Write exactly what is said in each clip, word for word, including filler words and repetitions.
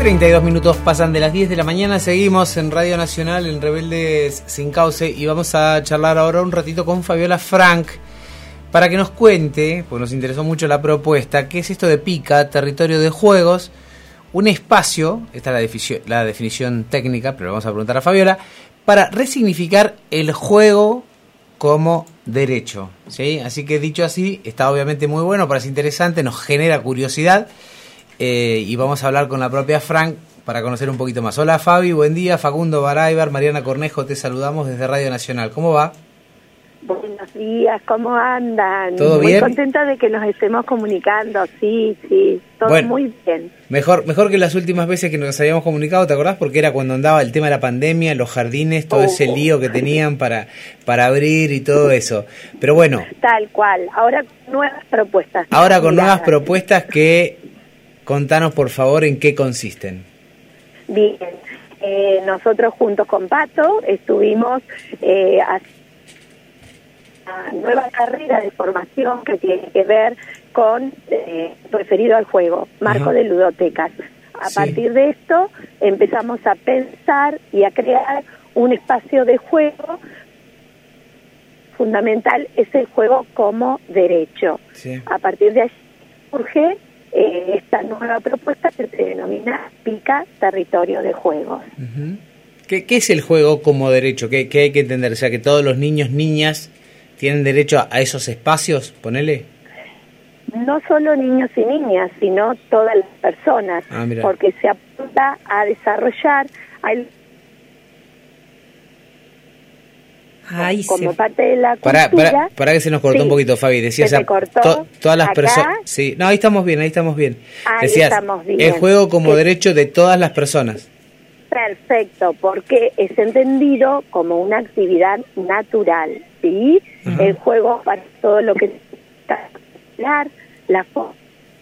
treinta y dos minutos pasan de las diez de la mañana, seguimos en Radio Nacional en Rebeldes Sin Cauce y vamos a charlar ahora un ratito con Fabiola Frank para que nos cuente, pues nos interesó mucho la propuesta, qué es esto de PICA, Territorio de Juegos, un espacio, esta es la definición, la definición técnica, pero vamos a preguntar a Fabiola, para resignificar el juego como derecho, ¿sí? Así que dicho así, está obviamente muy bueno, parece interesante, nos genera curiosidad. Eh, y vamos a hablar con la propia Frank para conocer un poquito más. Hola Fabi, buen día. Facundo Baraybar, Mariana Cornejo, te saludamos desde Radio Nacional. ¿Cómo va? Buenos días, ¿cómo andan? ¿Todo muy bien? Muy contenta de que nos estemos comunicando, sí, sí, todo bueno, muy bien. Mejor mejor que las últimas veces que nos habíamos comunicado, ¿te acordás? Porque era cuando andaba el tema de la pandemia, los jardines, todo uh, ese lío que tenían para, para abrir y todo eso. Pero bueno. Tal cual, ahora nuevas propuestas. Ahora con nuevas propuestas que... Contanos, por favor, en qué consisten. Bien, eh, nosotros juntos con Pato estuvimos eh, haciendo una nueva carrera de formación que tiene que ver con, eh, referido al juego, marco uh-huh. de ludotecas. A sí. partir de esto empezamos a pensar y a crear un espacio de juego. Fundamental es el juego como derecho. Sí. A partir de allí surge Eh, esta nueva propuesta que se denomina PICA, Territorio de Juegos. Uh-huh. ¿Qué, ¿Qué es el juego como derecho? ¿Qué, ¿Qué hay que entender? O sea, que todos los niños, niñas tienen derecho a, a esos espacios, ponele. No solo niños y niñas, sino todas las personas, ah, porque se apunta a desarrollar al Ay, como se... parte de la cultura. Para, para, para que se nos cortó sí, un poquito, Fabi. Decías, se cortó to, todas las personas. ¿Acá? Sí, no, ahí estamos bien, ahí estamos bien. Ahí Decías, estamos bien. El juego como que... derecho de todas las personas. Perfecto, porque es entendido como una actividad natural, ¿sí? Uh-huh. El juego para todo lo que está la forma.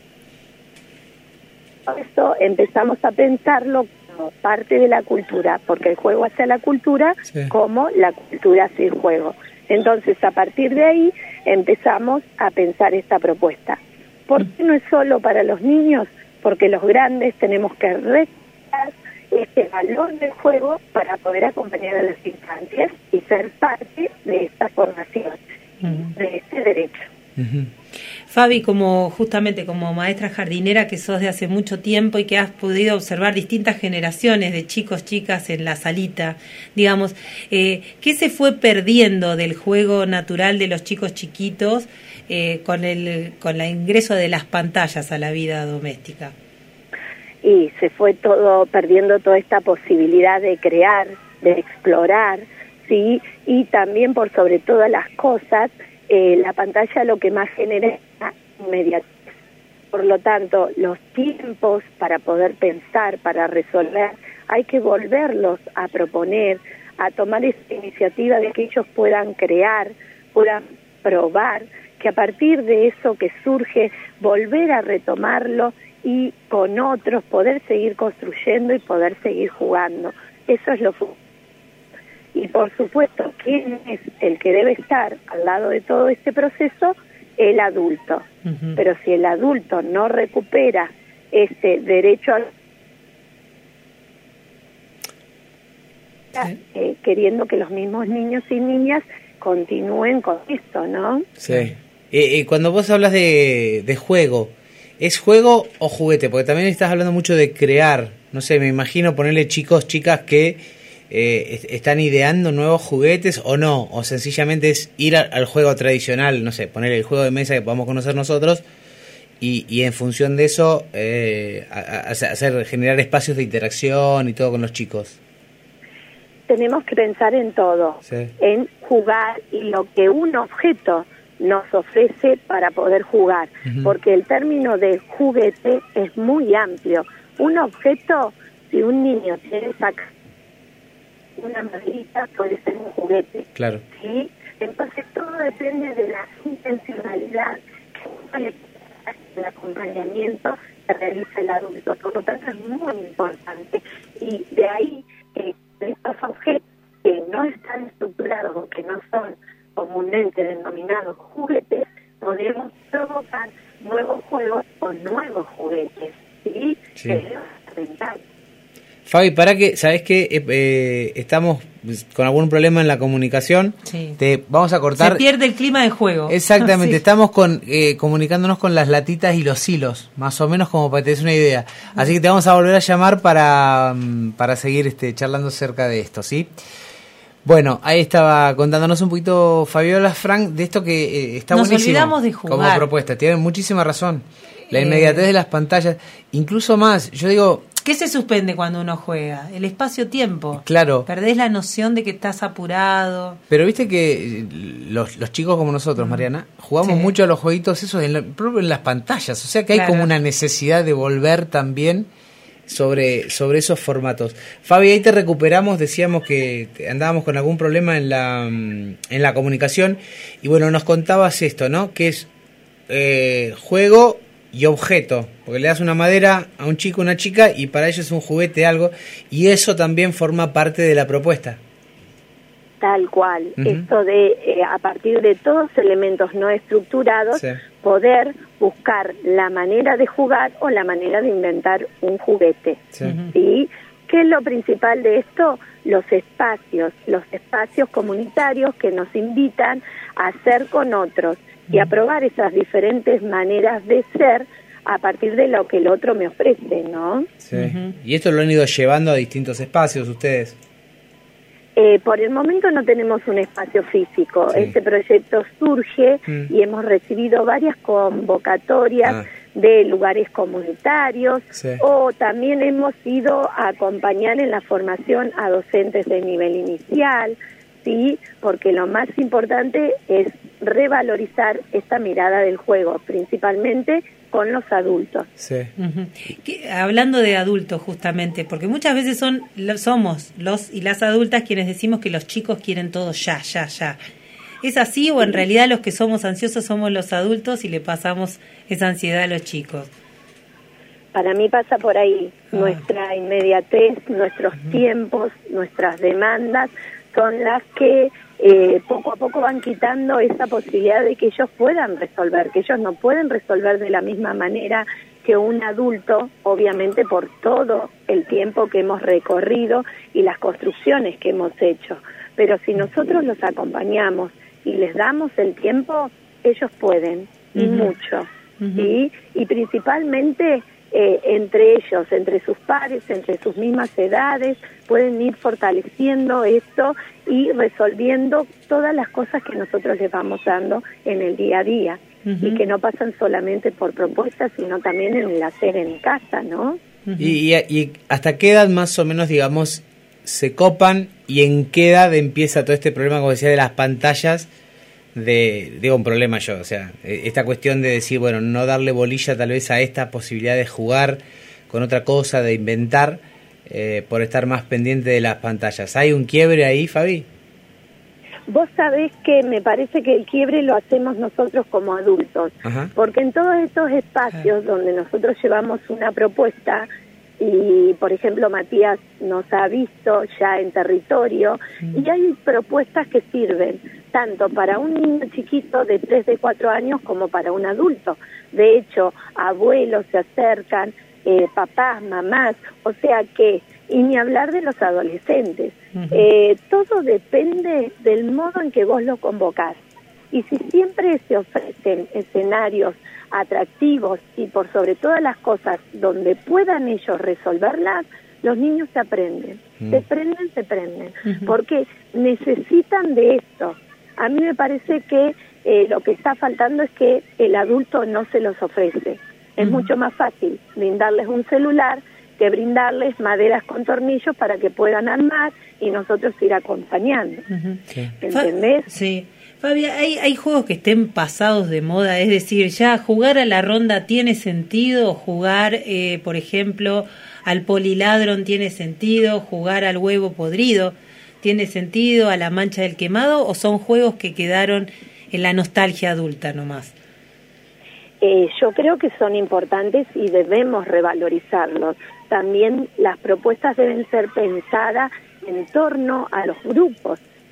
Por eso empezamos a pensarlo como parte de la cultura, porque el juego hacia la cultura sí. como la cultura hacia el juego. Entonces, a partir de ahí, empezamos a pensar esta propuesta. ¿Por qué no es solo para los niños? Porque los grandes tenemos que recordar este valor del juego para poder acompañar a las infancias y ser parte de esta formación, uh-huh. de este derecho. Uh-huh. Fabi, como justamente como maestra jardinera que sos de hace mucho tiempo y que has podido observar distintas generaciones de chicos, chicas en la salita, digamos, eh, ¿qué se fue perdiendo del juego natural de los chicos chiquitos eh, con el con el ingreso de las pantallas a la vida doméstica? Y se fue todo perdiendo toda esta posibilidad de crear, de explorar, sí, y también por sobre todas las cosas. Eh, la pantalla lo que más genera es inmediatez. Por lo tanto, los tiempos para poder pensar, para resolver, hay que volverlos a proponer, a tomar esa iniciativa de que ellos puedan crear, puedan probar, que a partir de eso que surge, volver a retomarlo y con otros poder seguir construyendo y poder seguir jugando. Eso es lo fundamental. Y por supuesto, ¿quién es el que debe estar al lado de todo este proceso? El adulto. Uh-huh. Pero si el adulto no recupera ese derecho a... Sí. Eh, queriendo que los mismos niños y niñas continúen con esto, ¿no? Sí. Eh, eh, cuando vos hablas de, de juego, ¿es juego o juguete? Porque también estás hablando mucho de crear. No sé, me imagino ponerle chicos, chicas que... Eh, ¿están ideando nuevos juguetes o no? O sencillamente es ir a, al juego tradicional, no sé, poner el juego de mesa que podamos conocer nosotros y, y en función de eso eh, a, a hacer generar espacios de interacción y todo con los chicos. Tenemos que pensar en todo, sí. en jugar y lo que un objeto nos ofrece para poder jugar, uh-huh. porque el término de juguete es muy amplio. Un objeto, si un niño quiere sacar una maderita, puede ser un juguete. Claro. ¿Sí? Entonces todo depende de la intencionalidad que el acompañamiento que realiza el adulto. Por lo tanto es muy importante. Y de ahí que estos objetos que no están estructurados o que no son comúnmente denominados juguetes, podemos provocar nuevos juegos o nuevos juguetes. ¿Sí? Sí. Que debemos aventar. Fabi, para que, ¿sabés qué? Eh, eh, estamos con algún problema en la comunicación. Sí. Te vamos a cortar. Se pierde el clima de juego. Exactamente, Sí. estamos con eh, comunicándonos con las latitas y los hilos, más o menos como para que te des una idea. Así que te vamos a volver a llamar para, para seguir este, charlando acerca de esto, ¿sí? Bueno, ahí estaba contándonos un poquito Fabiola Frank de esto que eh, está Nos buenísimo. Nos olvidamos de jugar. Como propuesta, tienen muchísima razón. La Eh. inmediatez de las pantallas, incluso más, yo digo... ¿Qué se suspende cuando uno juega? El espacio-tiempo. Claro. Perdés la noción de que estás apurado. Pero viste que los, los chicos como nosotros, Mariana, jugamos Sí. mucho a los jueguitos esos en, la, en las pantallas. O sea que hay Claro. como una necesidad de volver también sobre, sobre esos formatos. Fabi, ahí te recuperamos, decíamos que andábamos con algún problema en la, en la comunicación. Y bueno, nos contabas esto, ¿no? Que es eh, juego y objeto, porque le das una madera a un chico, una chica, y para ellos es un juguete, algo, y eso también forma parte de la propuesta. Tal cual, Uh-huh. esto de eh, a partir de todos elementos no estructurados, Sí. poder buscar la manera de jugar o la manera de inventar un juguete. Sí. Ujú. ¿Sí? ¿Qué es lo principal de esto? Los espacios, los espacios comunitarios que nos invitan a ser con otros y a probar esas diferentes maneras de ser a partir de lo que el otro me ofrece, ¿no? Sí. Ujú. Y esto lo han ido llevando a distintos espacios ustedes. Eh, por el momento no tenemos un espacio físico. Sí. Este proyecto surge Mm. y hemos recibido varias convocatorias Ah. de lugares comunitarios Sí. o también hemos ido a acompañar en la formación a docentes de nivel inicial, ¿sí? Porque lo más importante es revalorizar esta mirada del juego, principalmente con los adultos. Sí. Ujú. Que- Hablando de adultos justamente, porque muchas veces son lo- somos los y las adultas quienes decimos que los chicos quieren todo ya, ya, ya. ¿Es así o en realidad los que somos ansiosos somos los adultos y le pasamos esa ansiedad a los chicos? Para mí pasa por ahí. Ah. Nuestra inmediatez, nuestros tiempos, nuestras demandas son las que eh, poco a poco van quitando esa posibilidad de que ellos puedan resolver, que ellos no pueden resolver de la misma manera que un adulto, obviamente por todo el tiempo que hemos recorrido y las construcciones que hemos hecho. Pero si nosotros los acompañamos y les damos el tiempo, ellos pueden, y Ujú. mucho. Ujú. ¿Sí? Y principalmente eh, entre ellos, entre sus pares, entre sus mismas edades, pueden ir fortaleciendo esto y resolviendo todas las cosas que nosotros les vamos dando en el día a día. Ujú. Y que no pasan solamente por propuestas, sino también en el hacer en casa, ¿no? Ujú. Y, y, y hasta qué edad más o menos, digamos, se copan y en qué edad empieza todo este problema, como decía, de las pantallas, de, digo, un problema yo, o sea, esta cuestión de decir, bueno, no darle bolilla tal vez a esta posibilidad de jugar con otra cosa, de inventar, eh, por estar más pendiente de las pantallas. ¿Hay un quiebre ahí, Fabi? Vos sabés que me parece que el quiebre lo hacemos nosotros como adultos, Ajá. porque en todos estos espacios donde nosotros llevamos una propuesta, y por ejemplo Matías nos ha visto ya en territorio, y hay propuestas que sirven tanto para un niño chiquito de tres, de cuatro años como para un adulto. De hecho, abuelos se acercan, eh, papás, mamás, o sea que, y ni hablar de los adolescentes. Ujú. Eh, todo depende del modo en que vos lo convocás. Y si siempre se ofrecen escenarios atractivos y por sobre todas las cosas donde puedan ellos resolverlas, los niños se aprenden, Mm. se prenden, se prenden, Ujú. porque necesitan de esto. A mí me parece que eh, lo que está faltando es que el adulto no se los ofrece. Es Ujú. mucho más fácil brindarles un celular que brindarles maderas con tornillos para que puedan armar y nosotros ir acompañando. Ujú. Sí. ¿Entendés? Fa- Sí. Fabi, ¿hay, hay juegos que estén pasados de moda? Es decir, ya jugar a la ronda tiene sentido, jugar, eh, por ejemplo, al poliladron tiene sentido, jugar al huevo podrido tiene sentido, a la mancha del quemado, o son juegos que quedaron en la nostalgia adulta nomás? Eh, yo creo que son importantes y debemos revalorizarlos. También las propuestas deben ser pensadas en torno a los grupos,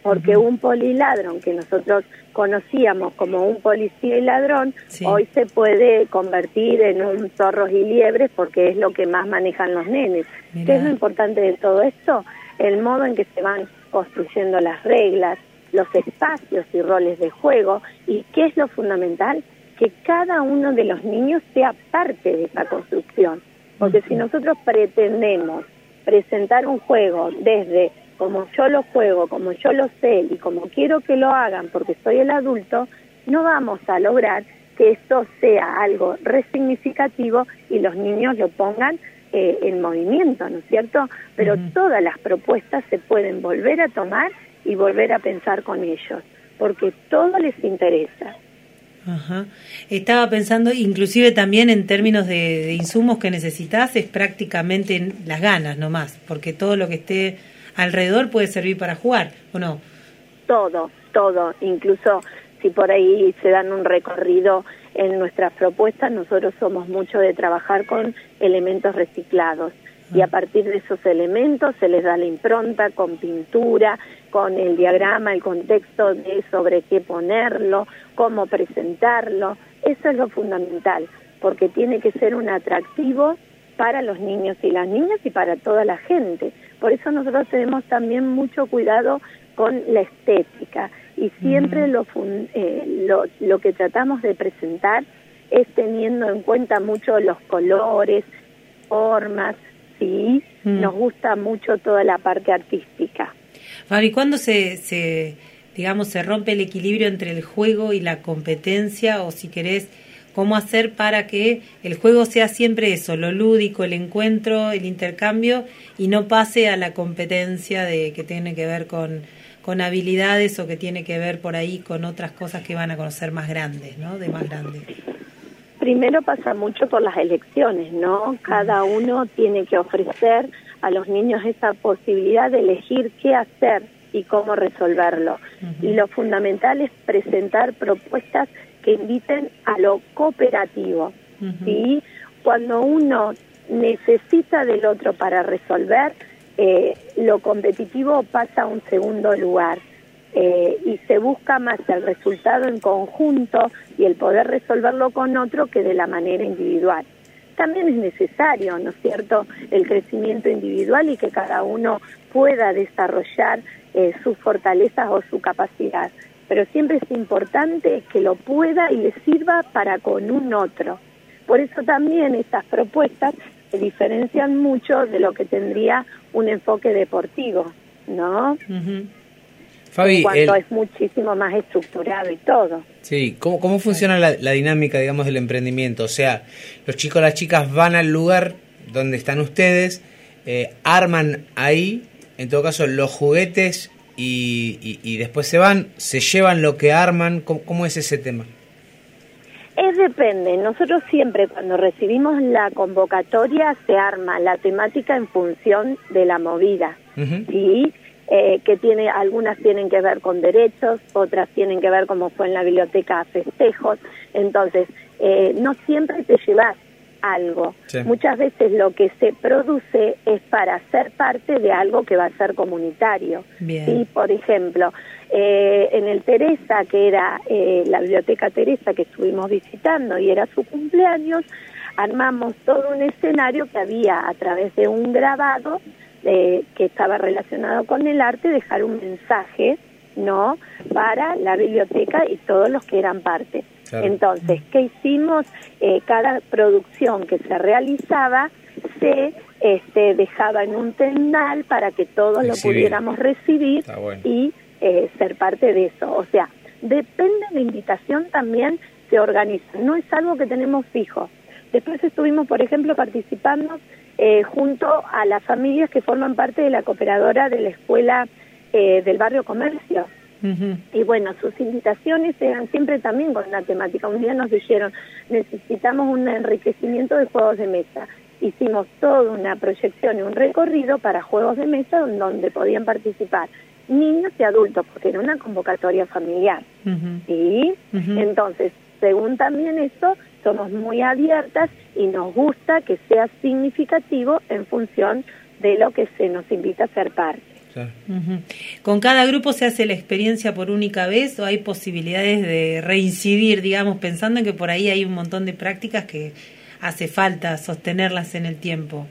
porque uh-huh. un poliladrón que nosotros conocíamos como un policía y ladrón, sí. hoy se puede convertir en un zorros y liebres porque es lo que más manejan los nenes. Mirá. ¿Qué es lo importante de todo esto? El modo en que se van construyendo las reglas, los espacios y roles de juego, y ¿qué es lo fundamental? Que cada uno de los niños sea parte de esa construcción, porque uh-huh. si nosotros pretendemos presentar un juego desde como yo lo juego, como yo lo sé y como quiero que lo hagan porque soy el adulto, no vamos a lograr que esto sea algo resignificativo y los niños lo pongan eh, en movimiento, ¿no es cierto? Pero uh-huh. todas las propuestas se pueden volver a tomar y volver a pensar con ellos, porque todo les interesa. Ajá. Estaba pensando inclusive también en términos de, de insumos que necesitas, es prácticamente las ganas nomás, porque todo lo que esté alrededor puede servir para jugar, ¿o no? Todo, todo, incluso si por ahí se dan un recorrido en nuestras propuestas, nosotros somos mucho de trabajar con elementos reciclados. Y a partir de esos elementos se les da la impronta con pintura, con el diagrama, el contexto de sobre qué ponerlo, cómo presentarlo. Eso es lo fundamental, porque tiene que ser un atractivo para los niños y las niñas y para toda la gente. Por eso nosotros tenemos también mucho cuidado con la estética y siempre uh-huh. lo, fun- eh, lo, lo que tratamos de presentar es teniendo en cuenta mucho los colores, formas. Sí, mm. nos gusta mucho toda la parte artística. Fabi, ¿cuándo se, se, digamos, se rompe el equilibrio entre el juego y la competencia? O si querés, ¿cómo hacer para que el juego sea siempre eso, lo lúdico, el encuentro, el intercambio, y no pase a la competencia de que tiene que ver con, con habilidades o que tiene que ver por ahí con otras cosas que van a conocer más grandes, ¿no? De más grandes. Primero pasa mucho por las elecciones, ¿no? Cada uno tiene que ofrecer a los niños esa posibilidad de elegir qué hacer y cómo resolverlo. Uh-huh. Y lo fundamental es presentar propuestas que inviten a lo cooperativo. Uh-huh. ¿Sí? Cuando uno necesita del otro para resolver, eh, lo competitivo pasa a un segundo lugar. Eh, y se busca más el resultado en conjunto y el poder resolverlo con otro que de la manera individual. También es necesario, ¿no es cierto?, el crecimiento individual y que cada uno pueda desarrollar eh, sus fortalezas o su capacidad, pero siempre es importante que lo pueda y le sirva para con un otro. Por eso también estas propuestas se diferencian mucho de lo que tendría un enfoque deportivo, ¿no? Uh-huh. Fabi, en cuanto el... es muchísimo más estructurado y todo. Sí, ¿cómo, cómo funciona la, la dinámica, digamos, del emprendimiento? O sea, los chicos, las chicas van al lugar donde están ustedes, eh, arman ahí, en todo caso, los juguetes y, y, y después se van, se llevan lo que arman. ¿Cómo, cómo es ese tema? Es depende. Nosotros siempre cuando recibimos la convocatoria se arma la temática en función de la movida. Uh-huh. ¿Sí? Eh, que tiene, algunas tienen que ver con derechos, otras tienen que ver como fue en la biblioteca festejos, entonces eh, no siempre te llevas algo, sí. Muchas veces lo que se produce es para ser parte de algo que va a ser comunitario. Bien. ¿Sí? Por ejemplo, eh, en el Teresa, que era eh, la biblioteca Teresa que estuvimos visitando y era su cumpleaños, armamos todo un escenario que había a través de un grabado Eh, que estaba relacionado con el arte, dejar un mensaje, ¿no?, para la biblioteca y todos los que eran parte. Claro. Entonces, ¿qué hicimos? Eh, cada producción que se realizaba se este, dejaba en un tendal para que todos lo pudiéramos recibir bueno. y eh, ser parte de eso. O sea, depende de la invitación también se organiza, no es algo que tenemos fijo. Después estuvimos, por ejemplo, participando Eh, junto a las familias que forman parte de la cooperadora de la escuela eh, del barrio Comercio. Uh-huh. Y bueno, sus invitaciones eran siempre también con una temática. Un día nos dijeron, necesitamos un enriquecimiento de juegos de mesa. Hicimos toda una proyección y un recorrido para juegos de mesa donde podían participar niños y adultos, porque era una convocatoria familiar. Uh-huh. ¿Sí? Uh-huh. Entonces, según también eso, somos muy abiertas y nos gusta que sea significativo en función de lo que se nos invita a ser parte. Claro. Uh-huh. ¿Con cada grupo se hace la experiencia por única vez o hay posibilidades de reincidir, digamos, pensando en que por ahí hay un montón de prácticas que hace falta sostenerlas en el tiempo?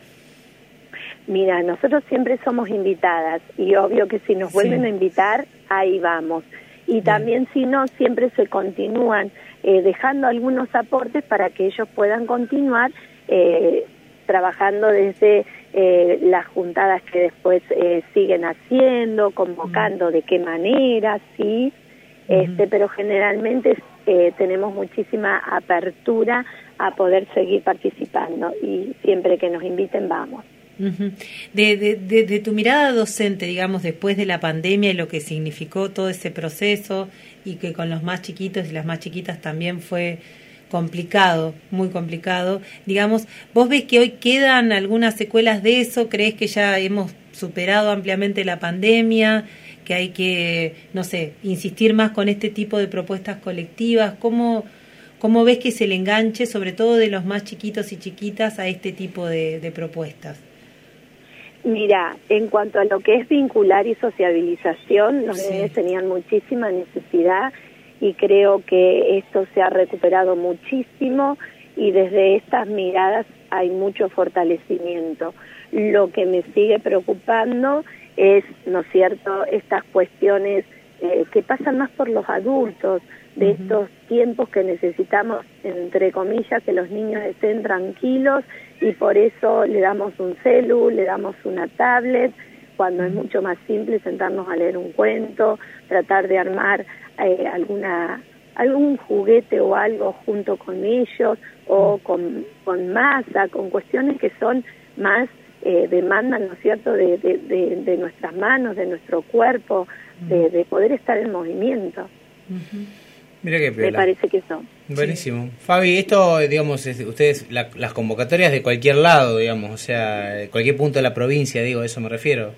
Mira, nosotros siempre somos invitadas y obvio que si nos vuelven sí. a invitar, ahí vamos. Y Bien. también si no, siempre se continúan eh, dejando algunos aportes para que ellos puedan continuar eh, trabajando desde eh, las juntadas que después eh, siguen haciendo, convocando uh-huh. de qué manera, sí, uh-huh. este, pero generalmente eh, tenemos muchísima apertura a poder seguir participando y siempre que nos inviten vamos. Uh-huh. De, de, de, de tu mirada docente, digamos, después de la pandemia y lo que significó todo ese proceso y que con los más chiquitos y las más chiquitas también fue complicado, muy complicado, digamos, ¿vos ves que hoy quedan algunas secuelas de eso? ¿Crees que ya hemos superado ampliamente la pandemia? ¿Que hay que, no sé, insistir más con este tipo de propuestas colectivas? ¿Cómo, cómo ves que es el enganche, sobre todo de los más chiquitos y chiquitas, a este tipo de, de propuestas? Mira, en cuanto a lo que es vincular y sociabilización, los Sí. nenes tenían muchísima necesidad y creo que esto se ha recuperado muchísimo y desde estas miradas hay mucho fortalecimiento. Lo que me sigue preocupando es, ¿no es cierto?, estas cuestiones eh, que pasan más por los adultos, de uh-huh. estos tiempos que necesitamos, entre comillas, que los niños estén tranquilos y por eso le damos un celu, le damos una tablet, cuando es mucho más simple sentarnos a leer un cuento, tratar de armar eh, alguna algún juguete o algo junto con ellos, o con, con masa, con cuestiones que son más eh, demandan, ¿no es cierto?, de, de, de, de nuestras manos, de nuestro cuerpo, de, de poder estar en movimiento. Uh-huh. Mira qué piola. Me parece que son. Buenísimo. Sí. Fabi, esto, digamos, es, ustedes, la, las convocatorias de cualquier lado, digamos, o sea, de cualquier punto de la provincia, digo, a eso me refiero.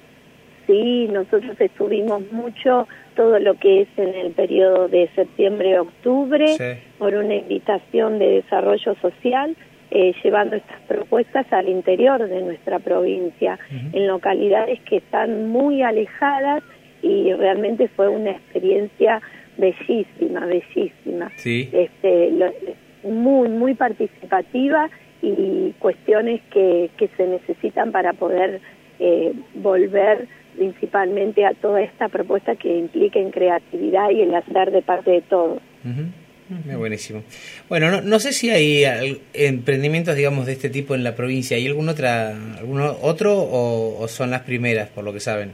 Sí, nosotros estuvimos mucho todo lo que es en el periodo de septiembre-octubre, sí. por una invitación de desarrollo social, eh, llevando estas propuestas al interior de nuestra provincia, uh-huh. en localidades que están muy alejadas, y realmente fue una experiencia bellísima, bellísima, sí. este, lo, muy, muy participativa, y cuestiones que, que se necesitan para poder eh, volver principalmente a toda esta propuesta que implica en creatividad y el hacer de parte de todos. Uh-huh. Uh-huh. Buenísimo. Bueno, no, no sé si hay emprendimientos, digamos, de este tipo en la provincia. ¿Hay algún otra, algún otro o, o son las primeras, por lo que saben?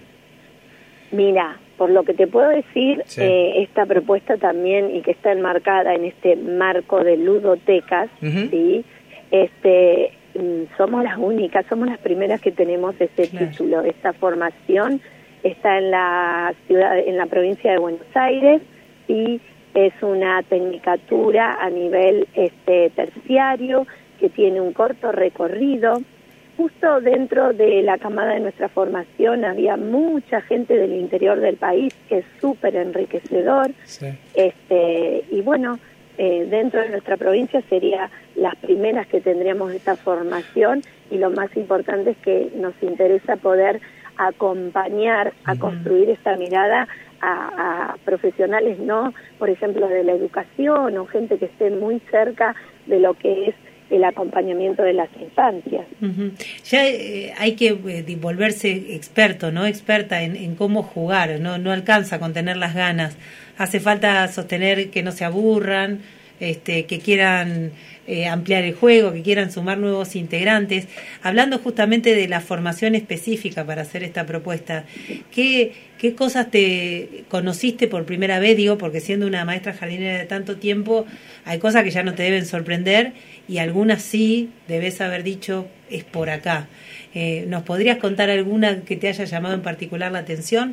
Mira, por lo que te puedo decir, sí. eh, esta propuesta también, y que está enmarcada en este marco de ludotecas, uh-huh. ¿sí? este somos las únicas, somos las primeras que tenemos este claro. título. Esta formación está en la ciudad, en la provincia de Buenos Aires, y es una tecnicatura a nivel este terciario que tiene un corto recorrido. Justo dentro de la camada de nuestra formación había mucha gente del interior del país, que es súper enriquecedor. Sí. Este, y bueno, eh, dentro de nuestra provincia sería las primeras que tendríamos esta formación, y lo más importante es que nos interesa poder acompañar a uh-huh. construir esta mirada a, a profesionales, ¿no?, por ejemplo, de la educación, o gente que esté muy cerca de lo que es el acompañamiento de las infancias. Uh-huh. Ya eh, hay que eh, volverse experto, ¿no? Experta en, en cómo jugar, ¿no? No alcanza con tener las ganas. Hace falta sostener que no se aburran, este, que quieran eh, ampliar el juego, que quieran sumar nuevos integrantes. Hablando justamente de la formación específica para hacer esta propuesta, ¿qué, qué cosas te conociste por primera vez? Digo, porque siendo una maestra jardinera de tanto tiempo, hay cosas que ya no te deben sorprender, y algunas sí debes haber dicho, es por acá. Eh, ¿Nos podrías contar alguna que te haya llamado en particular la atención?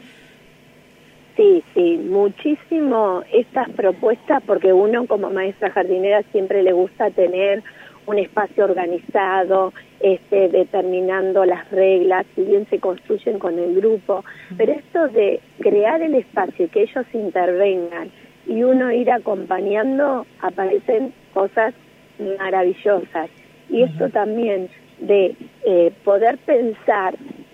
Sí, sí, muchísimo estas propuestas, porque uno como maestra jardinera siempre le gusta tener un espacio organizado, este, determinando las reglas, si bien se construyen con el grupo, pero esto de crear el espacio y que ellos intervengan y uno ir acompañando, aparecen cosas maravillosas. Y esto también de eh, poder pensar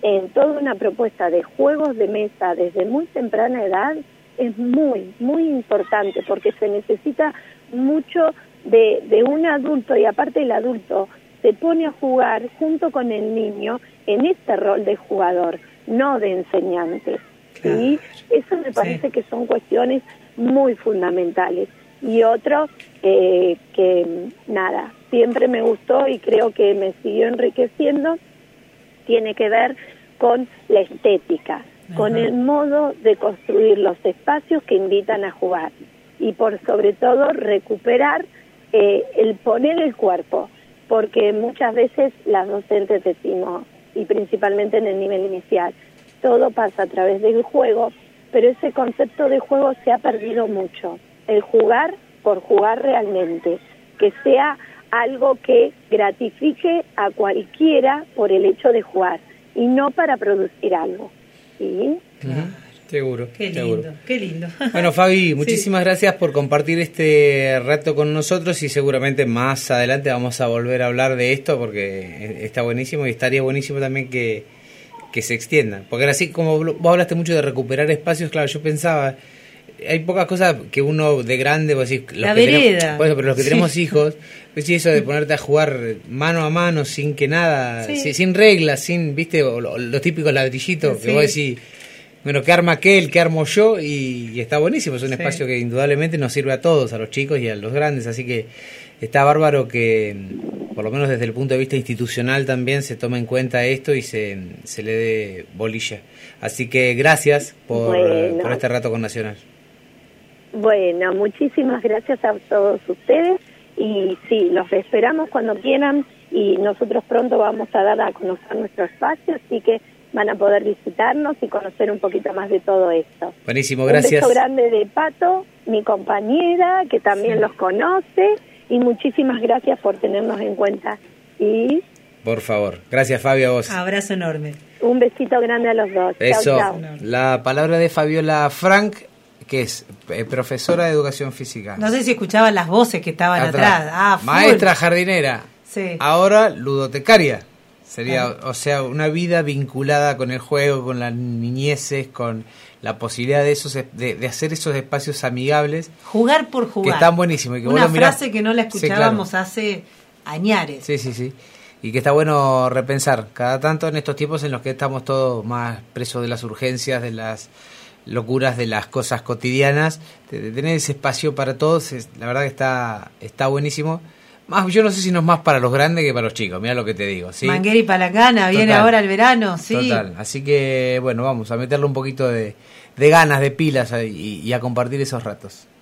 en toda una propuesta de juegos de mesa desde muy temprana edad es muy, muy importante, porque se necesita mucho de, de un adulto, y aparte el adulto se pone a jugar junto con el niño en este rol de jugador, no de enseñante. ¿Sí? Eso me parece sí. que son cuestiones muy fundamentales. Y otro eh, que, nada, siempre me gustó y creo que me siguió enriqueciendo, tiene que ver con la estética, Ajá. con el modo de construir los espacios que invitan a jugar. Y por sobre todo recuperar eh, el poner el cuerpo, porque muchas veces las docentes decimos, y principalmente en el nivel inicial, todo pasa a través del juego, pero ese concepto de juego se ha perdido mucho. El jugar por jugar realmente, que sea algo que gratifique a cualquiera por el hecho de jugar y no para producir algo. ¿Sí? Uh-huh. Seguro. Qué lindo, seguro. qué lindo. Bueno, Fabi, muchísimas sí. gracias por compartir este rato con nosotros y seguramente más adelante vamos a volver a hablar de esto porque está buenísimo y estaría buenísimo también que, que se extienda. Porque así como vos hablaste mucho de recuperar espacios, claro, yo pensaba, hay pocas cosas que uno de grande, vos decís, los la que vereda. Tenemos, pues, pero los que sí. tenemos hijos, pues sí, eso de ponerte a jugar mano a mano sin que nada, sí. sin, sin reglas, sin, viste, los lo típicos ladrillitos, sí. que vos decís, bueno, ¿qué arma aquel? ¿Qué armo yo? Y, y está buenísimo, es un sí. espacio que indudablemente nos sirve a todos, a los chicos y a los grandes, así que está bárbaro que, por lo menos desde el punto de vista institucional también, se tome en cuenta esto y se, se le dé bolilla. Así que gracias por, bueno. por este rato con Nacional. Bueno, muchísimas gracias a todos ustedes y sí, los esperamos cuando quieran y nosotros pronto vamos a dar a conocer nuestro espacio, así que van a poder visitarnos y conocer un poquito más de todo esto. Buenísimo, gracias. Un beso grande de Pato, mi compañera, que también sí. los conoce, y muchísimas gracias por tenernos en cuenta. Y por favor, gracias Fabio, a vos. Abrazo enorme. Un besito grande a los dos. Eso, chau, chau. La palabra de Fabiola Frank, que es eh, profesora de educación física. No sé si escuchaban las voces que estaban atrás. atrás. Ah, maestra jardinera. Sí. Ahora ludotecaria. Sería, ah. o sea, una vida vinculada con el juego, con las niñeces, con la posibilidad de esos de, de hacer esos espacios amigables. Jugar por jugar. Que están buenísimos. Y que una vos lo mirás, frase que no la escuchábamos sí, claro. hace añares. Sí, sí, sí. Y que está bueno repensar. Cada tanto en estos tiempos en los que estamos todos más presos de las urgencias, de las locuras, de las cosas cotidianas, de, de tener ese espacio para todos, es, la verdad que está, está buenísimo. Más, yo no sé si no es más para los grandes que para los chicos, mira lo que te digo, ¿sí? Manguera y Palangana, viene Total. ahora el verano, sí. Total, así que bueno, vamos a meterle un poquito de, de ganas, de pilas y, y a compartir esos ratos.